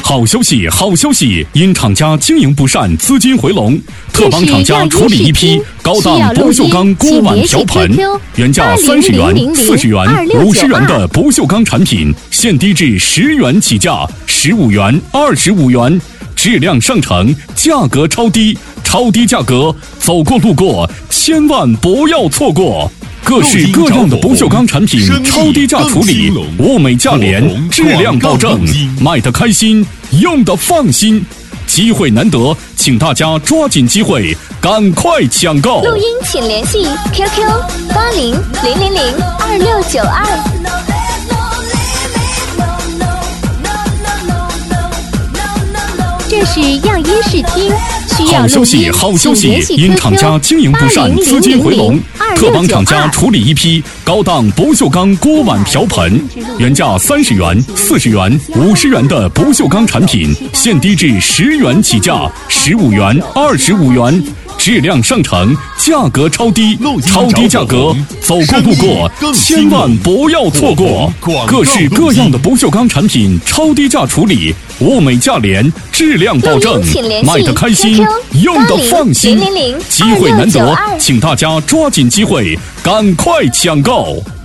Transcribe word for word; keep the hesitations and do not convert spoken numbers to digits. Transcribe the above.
好消息，好消息！因厂家经营不善，资金回笼，特帮厂家处理一批高档不锈钢锅碗瓢盆，原价三十元、四十元、五十元的不锈钢产品，现低至十元起价，十五元、二十五元，质量上乘，价格超低，超低价格，走过路过千万不要错过。各式各样的不锈钢产品超低价处理，物美价廉，质量保证，卖得开心，用得放心。机会难得，请大家抓紧机会，赶快抢购。 录音请联系 Q Q 八零零零零二六九二。这是样音试听，需要好消息，好消息！因厂家经营不善，资金回笼，特帮厂家处理一批高档不锈钢锅碗瓢盆，原价三十元、四十元、五十元的不锈钢产品，现低至十元起价，十五元、二十五元。质量上乘，价格超低，超低价格，走过路过千万不要错过。各式各样的不锈钢产品超低价处理，物美价廉，质量保证，卖得开心，用得放心。机会难得，请大家抓紧机会，赶快抢购。